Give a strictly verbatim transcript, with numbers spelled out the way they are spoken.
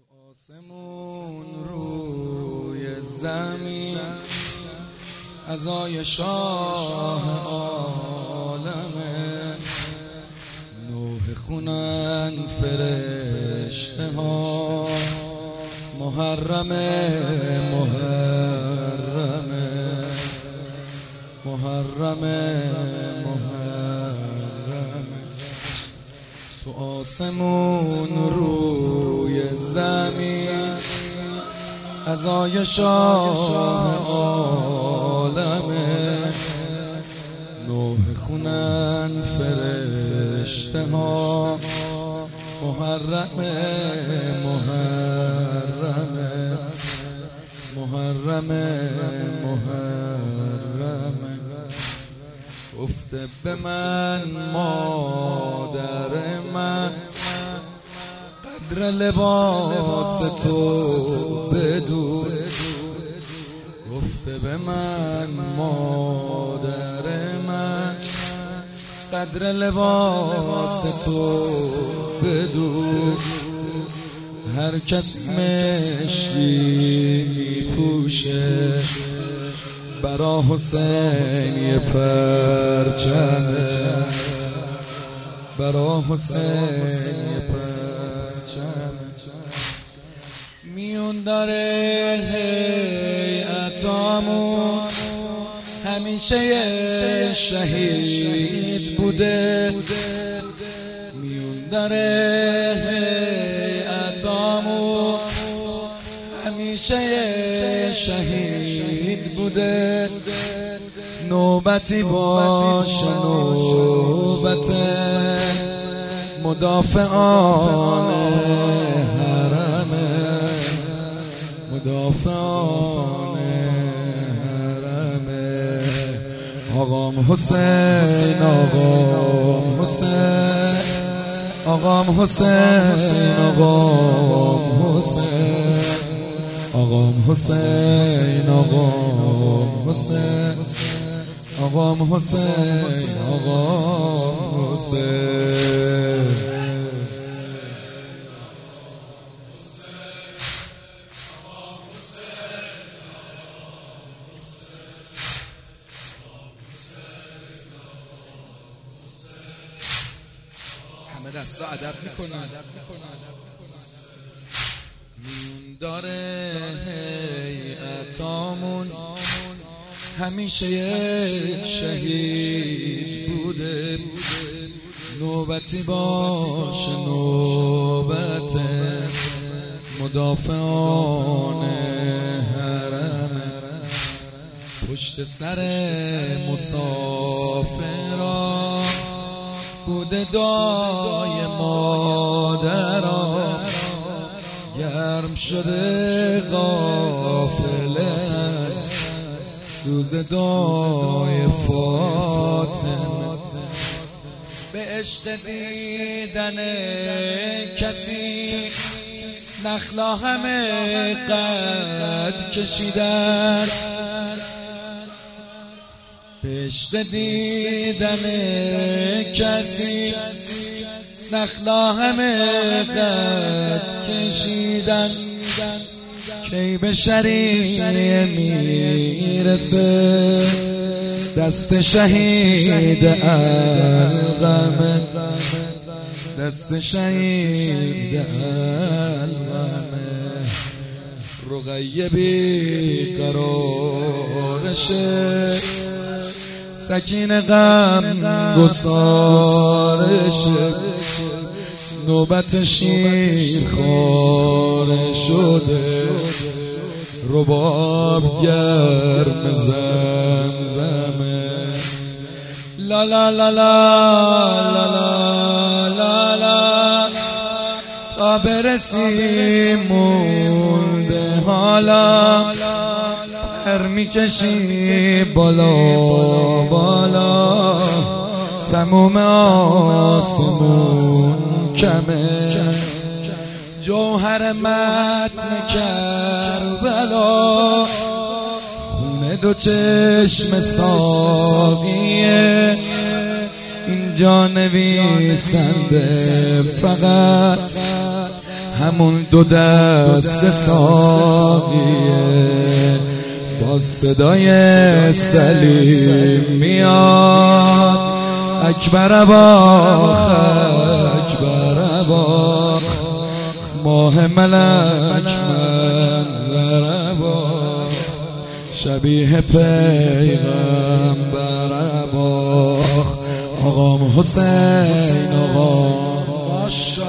آسمون روی زمین عزای شاه عالمه، نوح خونن فرشته ها، محرمه محرمه محرمه محرمه. تو آسمون روی زمین عزای شاه عالمه، نوح خونن فرشته ها، محرمه محرمه محرمه محرمه. گفته به من مادر من قدر لباس تو بدون، گفته به من مادر من قدر لباس تو بدون. هر کسی مشکی میپوشه برا حسین یه پرچمه، برا حسین یه پرچمه. میون داره هیئتامون همیشه یه شهید بوده، میون داره هیئتامون همیشه یه شهید بوده. نوبتی باشه نوبت مدافعان حرمه، مدافعان حرمه. آقام حسین آقام حسین آقام حسین آقام حسین آقام حسین آقام حسین آقام حسین آقام حسین. همه دستا ادب میکنن. میون داره هیئتامون همیشه یک شهید بوده. نوبتی باشه نوبت مدافعان حرمه، پشت سر مسافران بوده دای مادران. گرم شده قافله سوز دای فاطمه، به عشق دیدن کسی نخلا همه قد کشیدن، به عشق دیدن کسی نخلا همه قد کشیدن. کی به شریعه میرسه دست شهید القمه، دست شهید القمه. رقیه بی قرارشه سکینه غم گسارشه، نوبت شیر خواره شده، رباب گرم زمزمه. لا لا لا لا لا لا لا تا برسیم مونده حالا، پر میکشی بالا بالا، تموم آسمون کمه. جوهر متن کربلا خون دو چشم ساقیه، اینجا نویسنده فقط همون دو دست ساقیه با صدای سلیم میاد اکبر اباخ اکبر اباخ ماه ملک منظر اباخ شبیه پیغمبر اباخ آقام حسین آقا